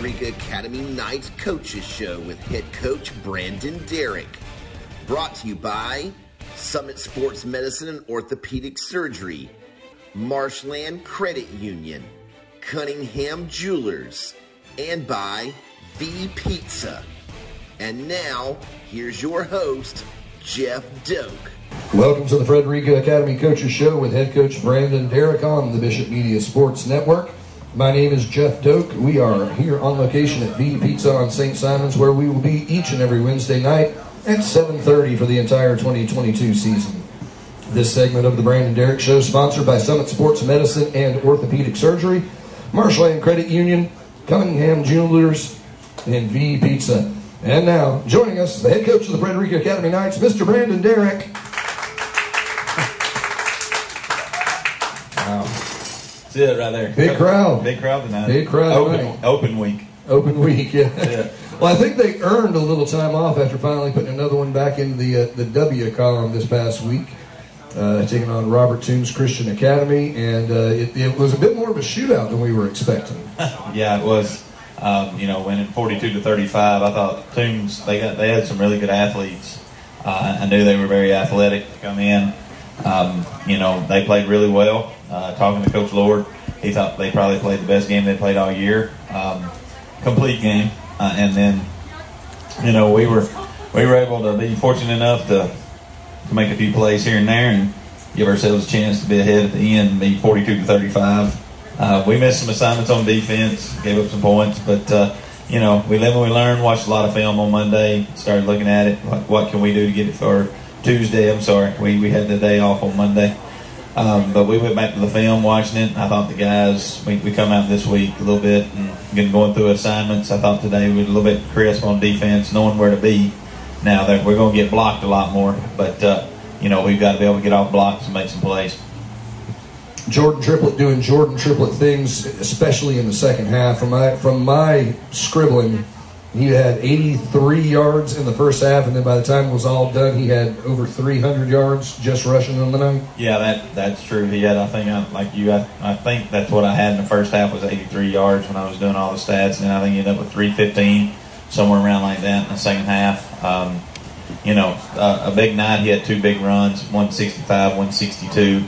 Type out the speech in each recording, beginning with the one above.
Rica Academy Nights Coaches Show with head coach Brandon Derrick. Brought to you by Summit Sports Medicine and Orthopedic Surgery, Marshland Credit Union, Cunningham Jewelers, and by V Pizza. And now, here's your host, Jeff Doak. Welcome to the Frederica Academy Coaches Show with head coach Brandon Derrick on the Bishop Media Sports Network. My name is Jeff Doak. We are here on location at V Pizza on St. Simons, where we will be each and every Wednesday night at 7:30 for the entire 2022 season. This segment of the Brandon Derrick Show is sponsored by Summit Sports Medicine and Orthopedic Surgery, Marshland Credit Union, Cunningham Jewelers, and V Pizza. And now, joining us, the head coach of the Frederica Academy Knights, Mr. Brandon Derrick. Wow. That's it right there. Big crowd. Big crowd tonight. Big crowd tonight. Open week. Open week, yeah. Well, I think they earned a little time off after finally putting another one back in the W column this past week, taking on Robert Toombs Christian Academy, and it was a bit more of a shootout than we were expecting. Yeah, it was. Winning 42-35. I thought Toombs, they had some really good athletes. I knew they were very athletic to come in. They played really well. Talking to Coach Lord, he thought they probably played the best game they played all year. Complete game. And then, we were able to be fortunate enough to make a few plays here and there and give ourselves a chance to be ahead at the end and be 42-35. We missed some assignments on defense, gave up some points, but we live and we learn. Watched a lot of film on Monday, started looking at it. What can we do to get it for Tuesday? I'm sorry, we had the day off on Monday. But we went back to the film, watching it. I thought the guys, we come out this week a little bit and going through assignments. I thought today we were a little bit crisp on defense, knowing where to be. Now that we're going to get blocked a lot more, but we've got to be able to get off blocks and make some plays. Jordan Triplett doing Jordan Triplett things, especially in the second half. From my scribbling, he had 83 yards in the first half, and then by the time it was all done, he had over 300 yards just rushing on the night. Yeah, that's true. He had, I think that's what I had in the first half was 83 yards when I was doing all the stats, and then I think he ended up with 315, somewhere around like that in the second half. A big night. He had two big runs, 165, 162.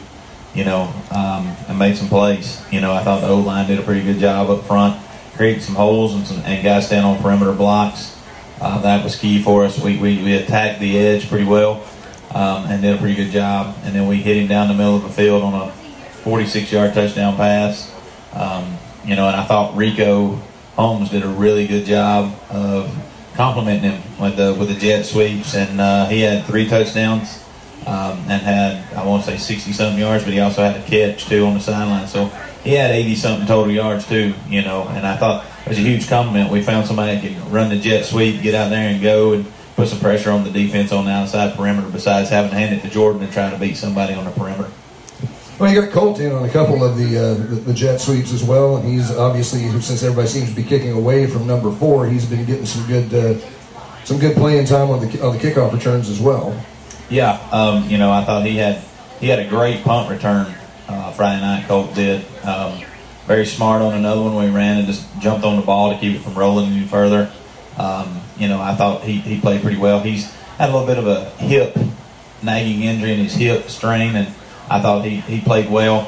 And made some plays. I thought the O-line did a pretty good job up front, created some holes and guys stand on perimeter blocks. That was key for us. We attacked the edge pretty well and did a pretty good job. And then we hit him down the middle of the field on a 46-yard touchdown pass. And I thought Rico Holmes did a really good job of complimenting him with the jet sweeps, and he had 3 touchdowns. And had, I won't say 60-something yards, but he also had a catch, too, on the sideline. So he had 80-something total yards, too, and I thought it was a huge compliment. We found somebody that could run the jet sweep, get out there and go and put some pressure on the defense on the outside perimeter besides having to hand it to Jordan and try to beat somebody on the perimeter. Well, you got Colt in on a couple of the jet sweeps as well, and he's obviously, since everybody seems to be kicking away from number 4, he's been getting some good playing time on the kickoff returns as well. Yeah, I thought he had a great punt return Friday night. Colt did very smart on another one. We ran and just jumped on the ball to keep it from rolling any further. I thought he played pretty well. He's had a little bit of a hip nagging injury in his hip strain, and I thought he played well.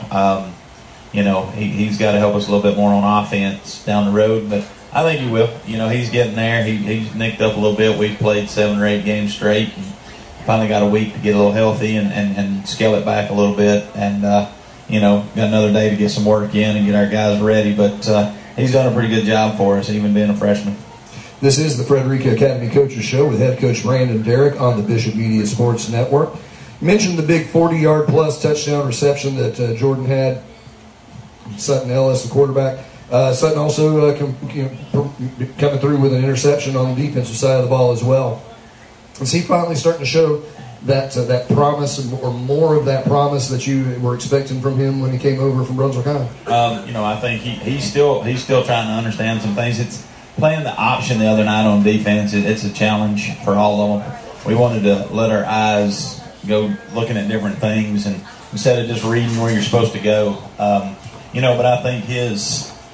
He's got to help us a little bit more on offense down the road, but I think he will. He's getting there. He's nicked up a little bit. We've played 7 or 8 games straight. And finally got a week to get a little healthy and scale it back a little bit, and got another day to get some work in and get our guys ready, but he's done a pretty good job for us, even being a freshman. This is the Frederica Academy Coaches Show with head coach Brandon Derrick on the Bishop Media Sports Network. Mentioned the big 40-yard plus touchdown reception that Jordan had. Sutton Ellis, the quarterback. Sutton also coming through with an interception on the defensive side of the ball as well. Is he finally starting to show that promise, or more of that promise that you were expecting from him when he came over from Brunswick High? I think he's still trying to understand some things. It's playing the option the other night on defense. It's a challenge for all of them. We wanted to let our eyes go looking at different things, and instead of just reading where you're supposed to go, but I think his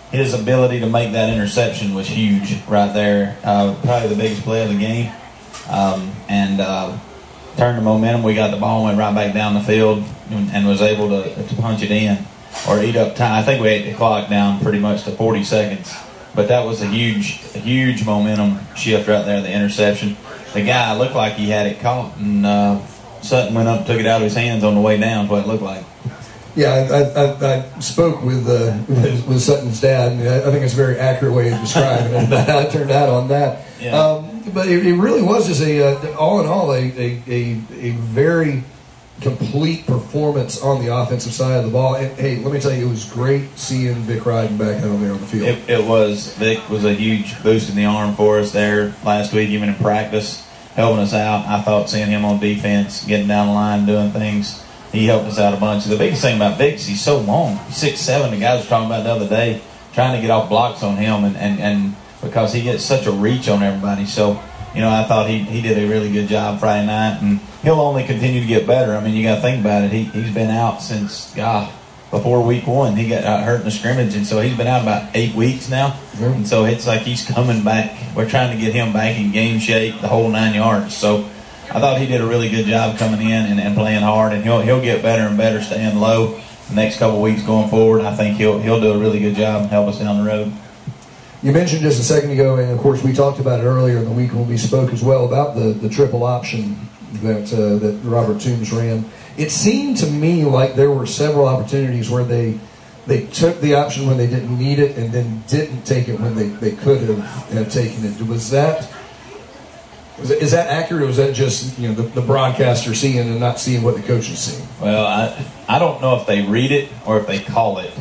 his ability to make that interception was huge right there. Probably the biggest play of the game. Turned the momentum. We got the ball, went right back down the field, and was able to punch it in or eat up time. I think we ate the clock down pretty much to 40 seconds. But that was a huge momentum shift right there, the interception. The guy looked like he had it caught, and Sutton went up and took it out of his hands on the way down, is what it looked like. Yeah, I spoke with Sutton's dad, and I think it's a very accurate way of describing it, how it turned out on that. Yeah. But it really was just all in all, a very complete performance on the offensive side of the ball. And, hey, let me tell you, it was great seeing Vic riding back out there on the field. It was. Vic was a huge boost in the arm for us there last week, even in practice, helping us out. I thought seeing him on defense, getting down the line, doing things, he helped us out a bunch. The biggest thing about Vic is he's so long. He's 6'7". The guys were talking about the other day, trying to get off blocks on him, and because he gets such a reach on everybody. So, I thought he did a really good job Friday night, and he'll only continue to get better. I mean, you got to think about it. He's been out since, before week 1. He got hurt in the scrimmage, and so he's been out about 8 weeks now. Mm-hmm. And so it's like he's coming back. We're trying to get him back in game shape, the whole 9 yards. So I thought he did a really good job coming in and playing hard, and he'll get better and better staying low the next couple of weeks going forward. I think he'll do a really good job and help us down the road. You mentioned just a second ago, and of course we talked about it earlier in the week when we spoke as well about the triple option that Robert Toombs ran. It seemed to me like there were several opportunities where they took the option when they didn't need it and then didn't take it when they could have taken it. Is that accurate, or was that just the broadcaster seeing and not seeing what the coach is seeing? Well, I don't know if they read it or if they call it.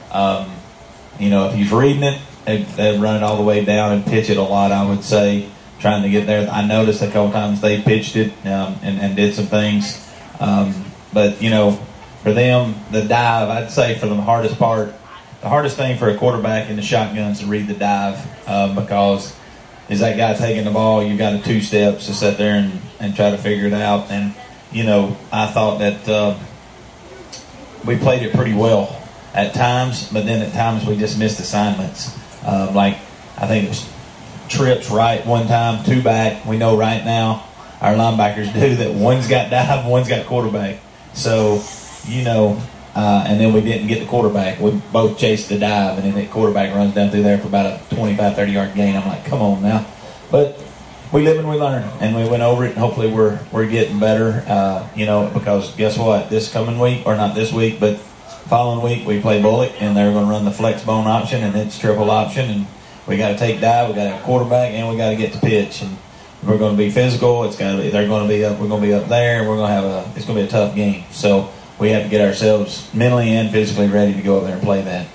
If he's reading it, they run it all the way down and pitch it a lot, I would say, trying to get there. I noticed a couple times they pitched it and did some things. But, for them, the dive, I'd say for the hardest thing for a quarterback in the shotgun is to read the dive because is that guy taking the ball, you've got 2 steps to sit there and try to figure it out. And, I thought that we played it pretty well at times, but then at times we just missed assignments. I think it was trips right one time, 2 back. We know right now our linebackers do that. One's got dive, one's got quarterback. So, and then we didn't get the quarterback. We both chased the dive, and then the quarterback runs down through there for about a 25, 30-yard gain. I'm like, come on now. But we live and we learn, and we went over it, and hopefully we're getting better, because guess what? This coming week, or not this week, but following week, we play Bullock, and they're going to run the flex bone option, and it's triple option, and we got to take dive, we got to have quarterback, and we got to get to pitch, and we're going to be physical. They're going to be up. We're going to be up there, and it's going to be a tough game. So we have to get ourselves mentally and physically ready to go up there and play that.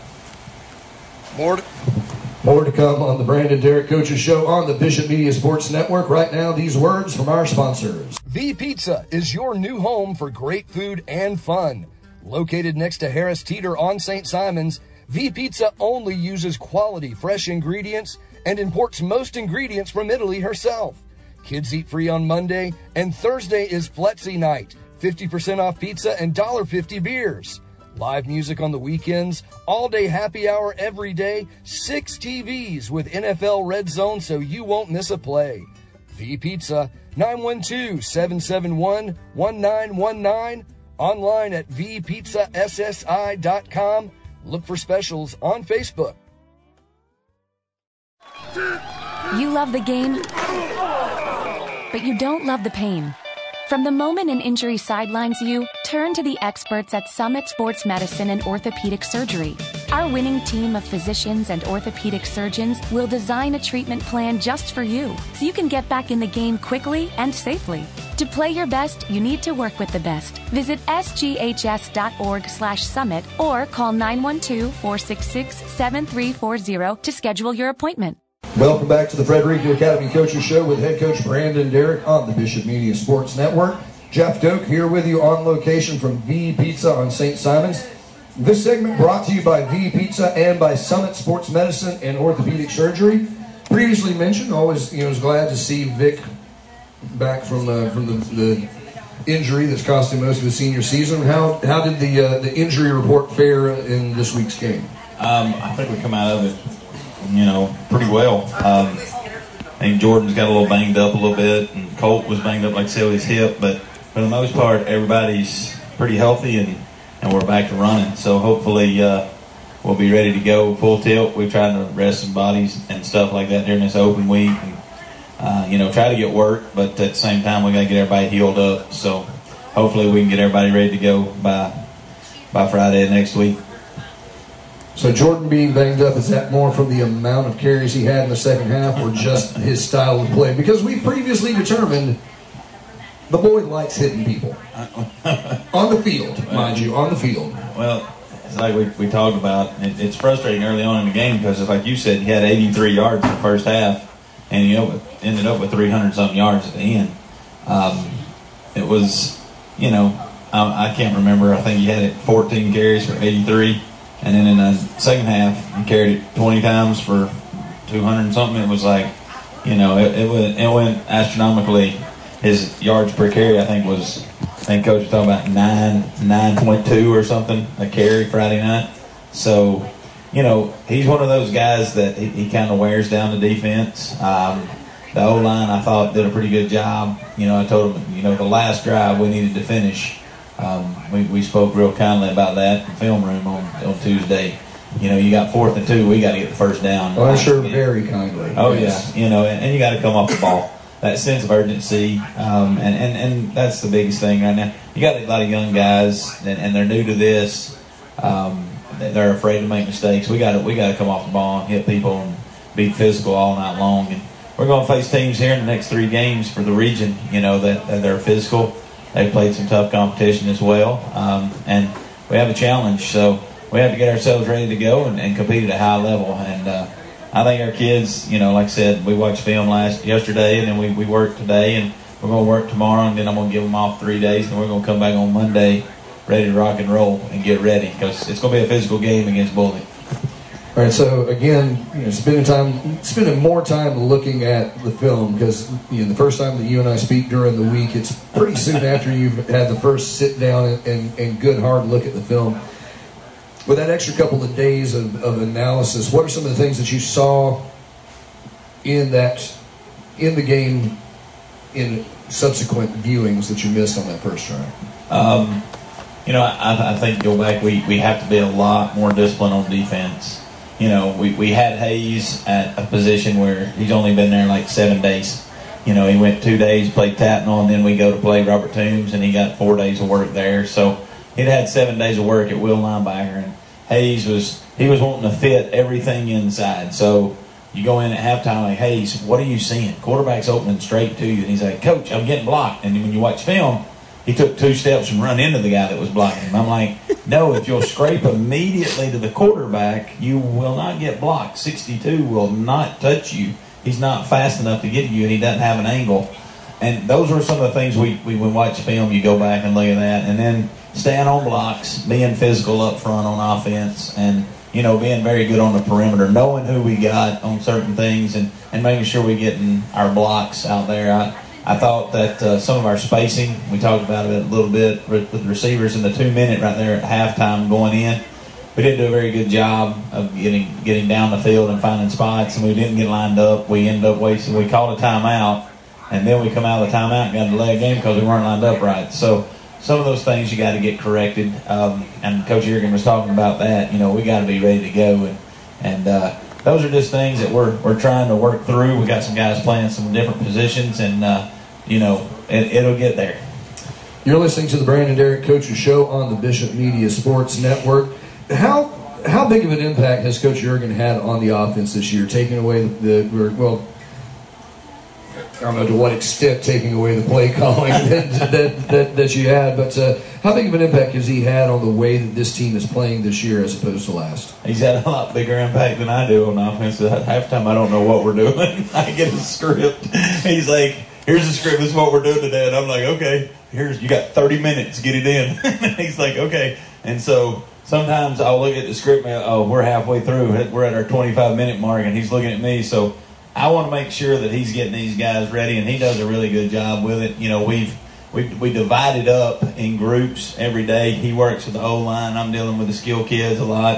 More to come on the Brandon Derrick Coaches Show on the Bishop Media Sports Network. Right now, these words from our sponsors. V Pizza is your new home for great food and fun. Located next to Harris Teeter on St. Simons, V Pizza only uses quality fresh ingredients and imports most ingredients from Italy herself. Kids eat free on Monday, and Thursday is Flexi night. 50% off pizza and $1.50 beers. Live music on the weekends, all-day happy hour every day, 6 TVs with NFL Red Zone so you won't miss a play. V Pizza, 912-771-1919. Online at vpizzassi.com. Look for specials on Facebook. You love the game, but you don't love the pain. From the moment an injury sidelines you, turn to the experts at Summit Sports Medicine and Orthopedic Surgery. Our winning team of physicians and orthopedic surgeons will design a treatment plan just for you, so you can get back in the game quickly and safely. To play your best, you need to work with the best. Visit sghs.org/summit or call 912-466-7340 to schedule your appointment. Welcome back to the Frederica Academy Coaches Show with head coach Brandon Derrick on the Bishop Media Sports Network. Jeff Doak here with you on location from V Pizza on St. Simons. This segment brought to you by V Pizza and by Summit Sports Medicine and Orthopedic Surgery. Previously mentioned, always was glad to see Vic back from the injury that's cost him most of his senior season. How did the injury report fare in this week's game? I think we come out of it, pretty well. I think Jordan's got a little banged up a little bit, and Colt was banged up, like I said, with his hip. But for the most part, everybody's pretty healthy, and we're back to running. So hopefully we'll be ready to go full tilt. We've tried to rest some bodies and stuff like that during this open week, and try to get work. But at the same time, we got to get everybody healed up. So hopefully we can get everybody ready to go by Friday of next week. So Jordan being banged up, is that more from the amount of carries he had in the second half or just his style of play? Because we previously determined the boy likes hitting people. On the field, mind you, on the field. Well, it's like we talked about. It's frustrating early on in the game because, like you said, he had 83 yards in the first half, and ended up with 300-something yards at the end. It was, I can't remember. I think he had 14 carries for 83. And then in the second half, he carried it 20 times for 200 and something. It was like, it went astronomically. His yards per carry, I think Coach was talking about 9.2 or something a carry Friday night. So, he's one of those guys that he kind of wears down the defense. The O-line, I thought, did a pretty good job. I told him, the last drive we needed to finish. We spoke real kindly about that in the film room on Tuesday. You got 4th and 2. We got to get the first down. Well, I'm sure very kindly. Oh, yes. Yeah. And you got to come off the ball. That sense of urgency, and that's the biggest thing right now. You got a lot of young guys, and they're new to this. They're afraid to make mistakes. We got to come off the ball and hit people and be physical all night long. And we're going to face teams here in the next 3 games for the region. That they're physical. They played some tough competition as well, and we have a challenge. So we have to get ourselves ready to go and compete at a high level. And I think our kids, like I said, we watched film yesterday, and then we worked today, and we're going to work tomorrow, and then I'm going to give them off 3 days, and we're going to come back on Monday ready to rock and roll and get ready because it's going to be a physical game against Bully. All right, so again, spending more time looking at the film because the first time that you and I speak during the week, it's pretty soon after you've had the first sit down and good hard look at the film. With that extra couple of days of analysis, what are some of the things that you saw in the game in subsequent viewings that you missed on that first try? I think go back, we have to be a lot more disciplined on defense. We had Hayes at a position where he's only been there like 7 days. He went 2 days, played Tatnall, and then we go to play Robert Toombs, and he got 4 days of work there. So he'd had 7 days of work at will linebacker, and Hayes was wanting to fit everything inside. So you go in at halftime like, Hayes, what are you seeing? Quarterback's opening straight to you, and he's like, Coach, I'm getting blocked. And then when you watch film, he took 2 steps and run into the guy that was blocking him. I'm like, no, if you'll scrape immediately to the quarterback, you will not get blocked. 62 will not touch you. He's not fast enough to get to you, and he doesn't have an angle. And those were some of the things we watch film, you go back and look at that. And then staying on blocks, being physical up front on offense, and, being very good on the perimeter, knowing who we got on certain things and making sure we're getting our blocks out there. I thought that some of our spacing, we talked about it a little bit with the receivers in the 2-minute right there at halftime going in. We didn't do a very good job of getting down the field and finding spots, and we didn't get lined up. We ended up wasting. We called a timeout, and then we come out of the timeout and got a delay of game because we weren't lined up right. So some of those things you got to get corrected. And Coach Yergin was talking about that. We got to be ready to go, and those are just things that we're trying to work through. We got some guys playing some different positions, and it'll get there. You're listening to the Brandon Derrick Coaches Show on the Bishop Media Sports Network. How big of an impact has Coach Yergin had on the offense this year, taking away I don't know to what extent taking away the play calling that you had, but how big of an impact has he had on the way that this team is playing this year as opposed to last? He's had a lot bigger impact than I do on offense. At halftime, I don't know what we're doing. I get a script. He's like, here's the script. This is what we're doing today. And I'm like, okay, you got 30 minutes. Get it in. He's like, okay. And so sometimes I'll look at the script and we're halfway through. We're at our 25-minute mark, and he's looking at me. So I want to make sure that he's getting these guys ready, and he does a really good job with it. We divided up in groups every day. He works with the O-line. I'm dealing with the skill kids a lot, and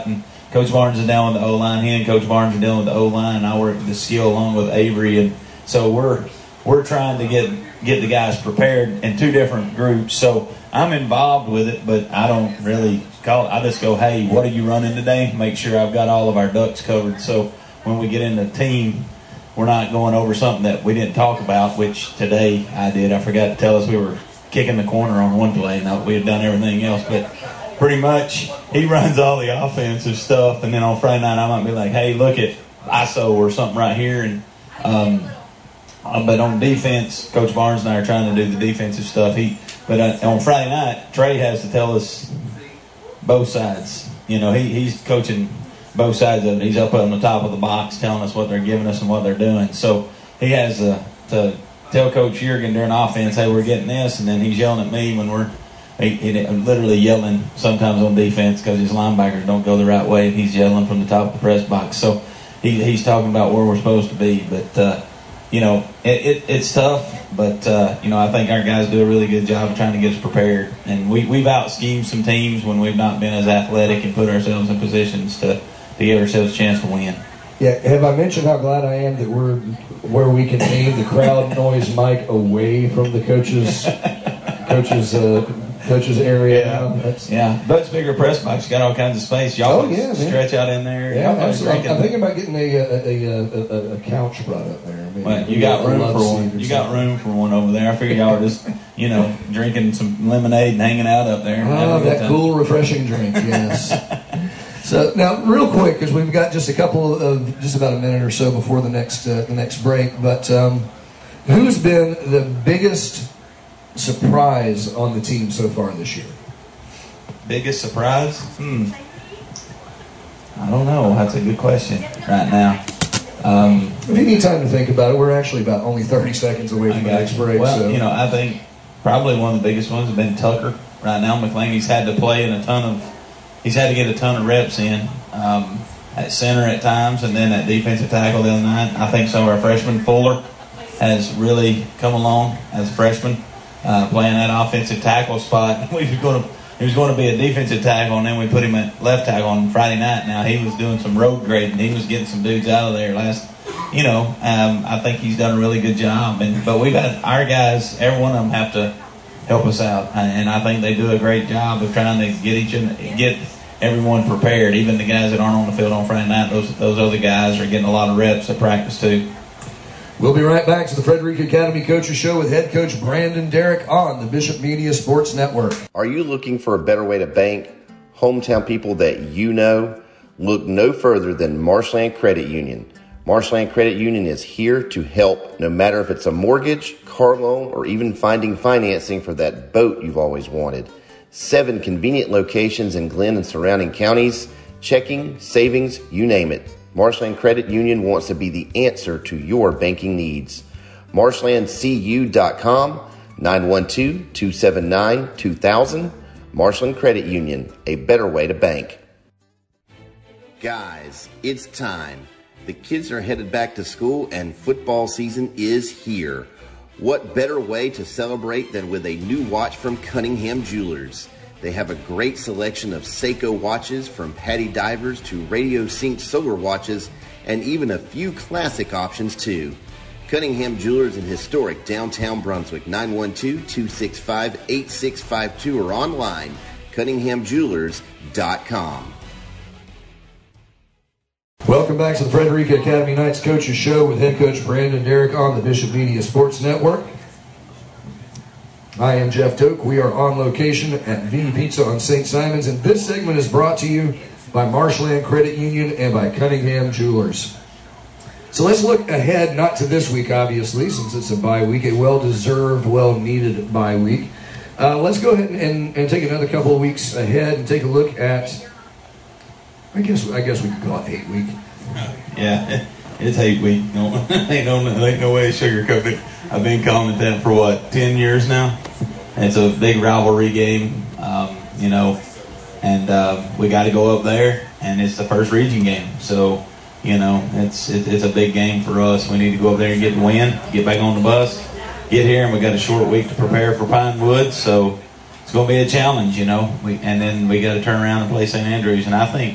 Coach Barnes is down with the O-line. He and Coach Barnes are dealing with the O-line, and I work the skill along with Avery. And so we're trying to get the guys prepared in two different groups. So I'm involved with it, but I don't really call it. I just go, hey, what are you running today? Make sure I've got all of our ducks covered. So when we get in the team, we're not going over something that we didn't talk about, which today I did. I forgot to tell us we were kicking the corner on one play. Now we had done everything else, but pretty much he runs all the offensive stuff, and then on Friday night I might be like, hey, look at ISO or something right here. And but on defense, Coach Barnes and I are trying to do the defensive stuff. But on Friday night, Trey has to tell us both sides. You know, he's coaching both sides of it. He's up on the top of the box telling us what they're giving us and what they're doing. So he has to tell Coach Jurgen during offense, hey, we're getting this, and then he's yelling at me when he literally yelling sometimes on defense because his linebackers don't go the right way, and he's yelling from the top of the press box. So he's talking about where we're supposed to be. But, you know, it's tough, but, you know, I think our guys do a really good job of trying to get us prepared. And we've out-schemed some teams when we've not been as athletic and put ourselves in positions to give ourselves a chance to win. Yeah, have I mentioned how glad I am that we're where we can aim the crowd noise mic away from the coaches area? Yeah, But's bigger press box got all kinds of space. Y'all stretch out in there. Yeah, absolutely. I'm thinking about getting a couch brought up there. Well, you got room for one. You got room for one over there. I figure y'all are just, you know, drinking some lemonade and hanging out up there. Oh, that cool, refreshing drink. Yes. So now, real quick, because we've got just about a minute or so before the next break. But who's been the biggest surprise on the team so far this year? Biggest surprise? I don't know. That's a good question right now. If you need time to think about it, we're actually about only 30 seconds away from the next break. Well, so. You know, I think probably one of the biggest ones has been Tucker. Right now, McLean, he's had to get a ton of reps in at center at times, and then at defensive tackle the other night. I think some of our freshmen, Fuller, has really come along as a freshman, playing that offensive tackle spot. He was going to be a defensive tackle, and then we put him at left tackle on Friday night. Now he was doing some road grading. He was getting some dudes out of there I think he's done a really good job. But we've had our guys, every one of them have to help us out, and I think they do a great job of trying to get everyone prepared. Even the guys that aren't on the field on Friday night, those other guys are getting a lot of reps at practice too. We'll be right back to the Frederica Academy Coaches Show with head coach Brandon Derrick on the Bishop Media Sports Network. Are you looking for a better way to bank? Hometown people that you know? Look no further than Marshland Credit Union. Marshland Credit Union is here to help, no matter if it's a mortgage, car loan, or even finding financing for that boat you've always wanted. 7 convenient locations in Glenn and surrounding counties. Checking, savings, you name it. Marshland Credit Union wants to be the answer to your banking needs. MarshlandCU.com, 912-279-2000. Marshland Credit Union, a better way to bank. Guys, it's time. The kids are headed back to school and football season is here. What better way to celebrate than with a new watch from Cunningham Jewelers? They have a great selection of Seiko watches, from Patty Divers to Radio Sync solar watches, and even a few classic options too. Cunningham Jewelers in historic downtown Brunswick, 912-265-8652, or online, CunninghamJewelers.com. Welcome back to the Frederica Academy Knights Coaches Show with head coach Brandon Derrick on the Bishop Media Sports Network. I am Jeff Doak. We are on location at V Pizza on St. Simons, and this segment is brought to you by Marshland Credit Union and by Cunningham Jewelers. So let's look ahead, not to this week, obviously, since it's a bye week, a well-deserved, well-needed bye week. Let's go ahead and take another couple of weeks ahead and take a look at, I guess we could call it 8 week. Yeah, it's 8 week. No, ain't no way to sugarcoat it. I've been calling it that for 10 years now. It's a big rivalry game, and we got to go up there, and it's the first region game. So, it's a big game for us. We need to go up there and get the win, get back on the bus, get here, and we got a short week to prepare for Pine Woods. So it's going to be a challenge, and then we got to turn around and play St. Andrews. And I think,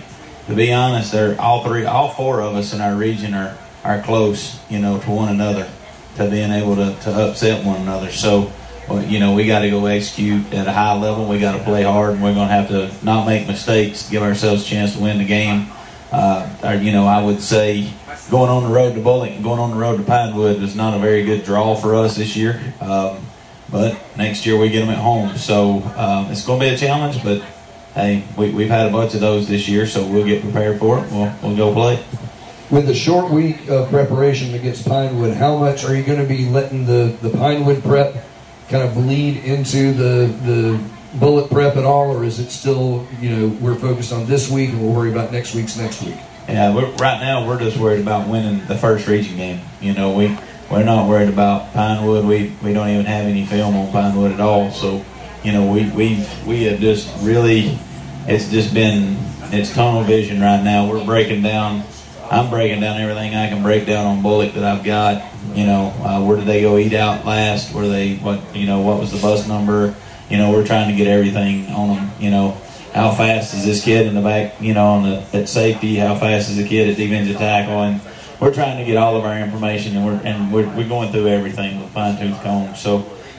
to be honest, they're all four of us in our region are close, to one another, to being able to upset one another. So, we got to go execute at a high level. We got to play hard, and we're going to have to not make mistakes to give ourselves a chance to win the game. I would say going on the road to Bullock and going on the road to Pinewood was not a very good draw for us this year. But next year we get them at home. So it's going to be a challenge, but hey, we've had a bunch of those this year, so we'll get prepared for it. We'll go play. With the short week of preparation against Pinewood, how much are you going to be letting the Pinewood prep kind of bleed into the Bullock prep at all, or is it still, we're focused on this week and we'll worry about next week? Yeah, right now we're just worried about winning the first region game. We're not worried about Pinewood. We don't even have any film on Pinewood at all. So, we have just really, it's tunnel vision right now. I'm breaking down everything I can break down on Bullock that I've got. Where did they go eat out last? What was the bus number? We're trying to get everything on them. How fast is this kid in the back, at safety? How fast is the kid at defensive tackle? And we're trying to get all of our information, and we're going through everything with fine-tooth comb. So,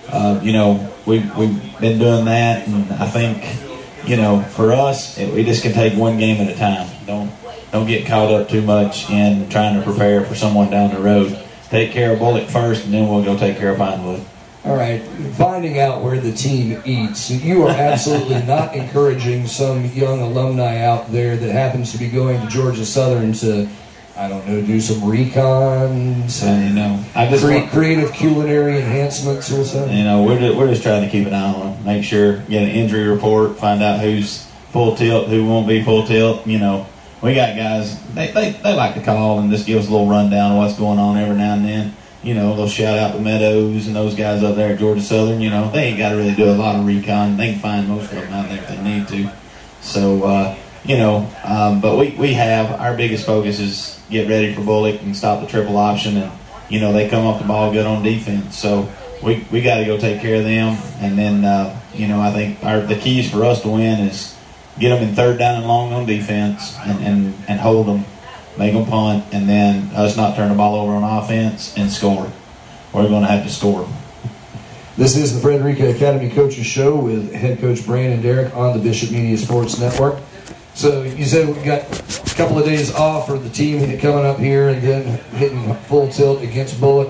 we've been doing that, and I think, for us, we just can take one game at a time. Don't get caught up too much in trying to prepare for someone down the road. Take care of Bullock first, and then we'll go take care of Pinewood. All right, finding out where the team eats. You are absolutely not encouraging some young alumni out there that happens to be going to Georgia Southern to, do some recon, creative culinary enhancements or something. We're just trying to keep an eye on them, make sure, get an injury report, find out who's full tilt, who won't be full tilt. We got guys, they like to call and just give us a little rundown of what's going on every now and then. They'll shout out the Meadows and those guys up there at Georgia Southern. They ain't got to really do a lot of recon. They can find most of them out there if they need to. So, but we have, our biggest focus is get ready for Bullock and stop the triple option. And, they come up the ball good on defense. So we got to go take care of them. And then, I think the keys for us to win is get them in third down and long on defense and hold them. Make them punt, and then us not turn the ball over on offense and score. We're going to have to score. This is the Frederica Academy Coaches Show with head coach Brandon Derrick on the Bishop Media Sports Network. So you said we got a couple of days off for the team coming up here and then hitting full tilt against Bullock.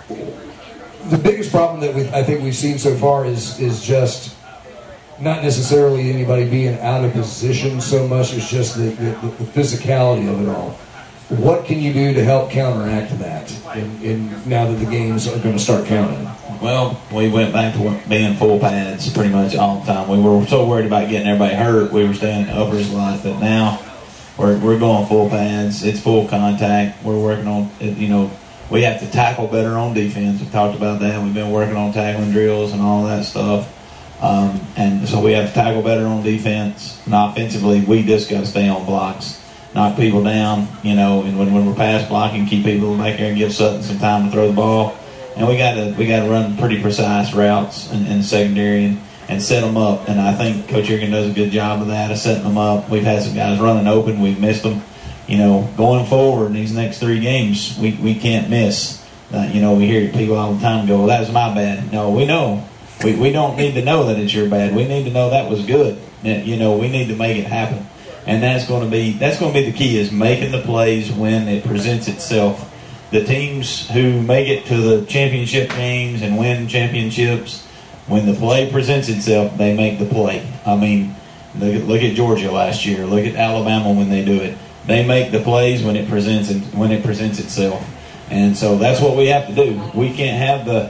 The biggest problem that I think we've seen so far is just not necessarily anybody being out of position so much as just the physicality of it all. What can you do to help counteract that now that the games are going to start counting? Well, we went back to being full pads pretty much all the time. We were so worried about getting everybody hurt, we were staying uppers a lot, but now we're going full pads. It's full contact. We're working on, we have to tackle better on defense. We've talked about that. We've been working on tackling drills and all that stuff. And so we have to tackle better on defense. And offensively, we just got to stay on blocks. Knock people down, and when we're pass blocking, keep people back there and give Sutton some time to throw the ball. And we got to run pretty precise routes in secondary and set them up. And I think Coach Ergen does a good job of that, of setting them up. We've had some guys running open. We've missed them. Going forward in these next 3 games, we can't miss. We hear people all the time go, well, that was my bad. No, we know. We don't need to know that it's your bad. We need to know that was good. We need to make it happen. And that's going to be the key, is making the plays when it presents itself. The teams who make it to the championship games and win championships, when the play presents itself, they make the play. I mean, look at Georgia last year. Look at Alabama when they do it. They make the plays when it presents itself. And so that's what we have to do. We can't have the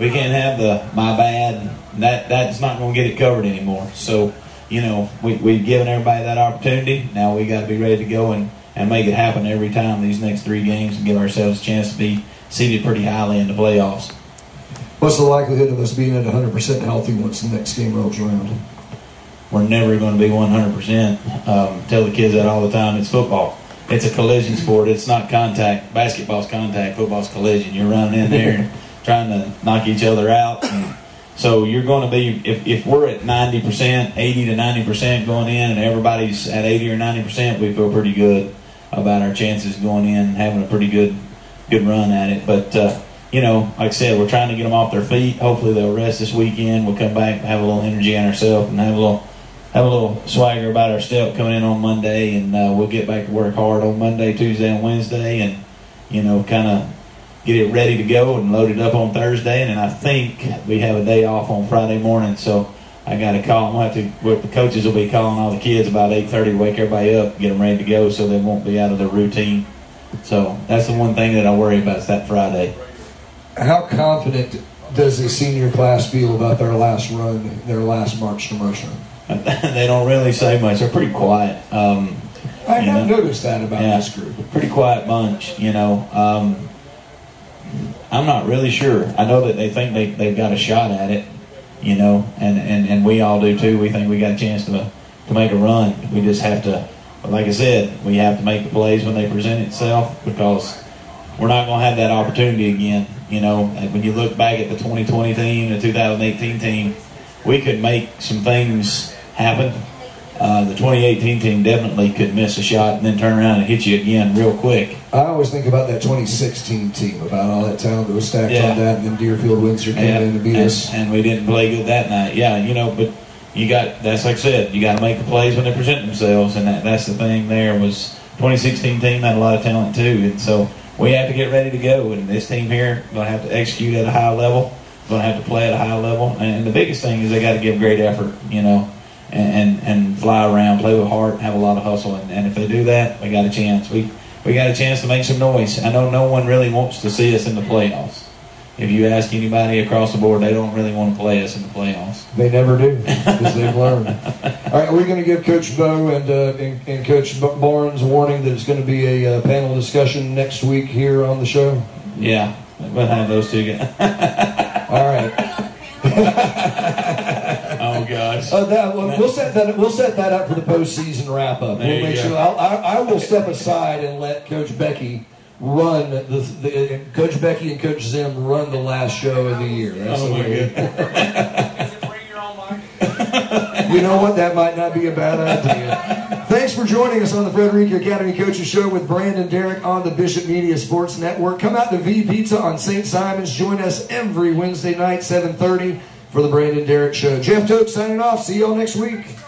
my bad. That's not going to get it covered anymore. So, we've given everybody that opportunity. Now we got to be ready to go and make it happen every time these next 3 games and give ourselves a chance to be seated pretty highly in the playoffs. What's the likelihood of us being at 100% healthy once the next game rolls around? We're never going to be 100%. Tell the kids that all the time. It's football. It's a collision sport. It's not contact. Basketball's contact. Football's collision. You're running in there and trying to knock each other out. And, So you're going to be, if we're at 90%, 80 to 90% going in, and everybody's at 80 or 90%, we feel pretty good about our chances going in and having a pretty good run at it. But, like I said, we're trying to get them off their feet. Hopefully they'll rest this weekend. We'll come back and have a little energy in ourselves and have a little swagger about our step coming in on Monday, and we'll get back to work hard on Monday, Tuesday, and Wednesday, and, kind of get it ready to go and load it up on Thursday. And then I think we have a day off on Friday morning, so I got to call. The coaches will be calling all the kids about 8:30 to wake everybody up, get them ready to go, so they won't be out of their routine. So that's the one thing that I worry about is that Friday. How confident does the senior class feel about their last run, their last march to Mercer? They don't really say much. They're pretty quiet. I have noticed that about this group. Pretty quiet bunch, I'm not really sure. I know that they think they've got a shot at it, and we all do too. We think we got a chance to make a run. We just have to, like I said, we have to make the plays when they present itself, because we're not going to have that opportunity again. When you look back at the 2020 team, the 2018 team, we could make some things happen. The 2018 team definitely could miss a shot and then turn around and hit you again real quick. I always think about that 2016 team, about all that talent that was stacked on that, and then Deerfield Windsor came in to beat us. And we didn't play good that night. But that's like I said, you got to make the plays when they present themselves, and that's the thing there was 2016 team had a lot of talent too, and so we have to get ready to go, and this team here going to have to execute at a high level, going to have to play at a high level, and the biggest thing is they got to give great effort, and fly around, play with heart, have a lot of hustle, and if they do that, we got a chance. We got a chance to make some noise. I know no one really wants to see us in the playoffs. If you ask anybody across the board, they don't really want to play us in the playoffs. They never do, because they've learned. All right, we're going to give Coach Bowe and Coach Barnes a warning that it's going to be a panel discussion next week here on the show. Yeah, we'll have those two guys. All right. Oh gosh. We'll set that up for the postseason wrap up. We'll make sure. I will step aside and let Coach Becky run Coach Becky and Coach Zim run the last show of the year. That's the way. Is it bring your own mic? You know what? That might not be a bad idea. Thanks for joining us on the Frederica Academy Coaches Show with Brandon Derrick on the Bishop Media Sports Network. Come out to V Pizza on St. Simons. Join us every Wednesday night, 7:30, for the Brandon Derrick Show. Jeff Toke signing off. See y'all next week.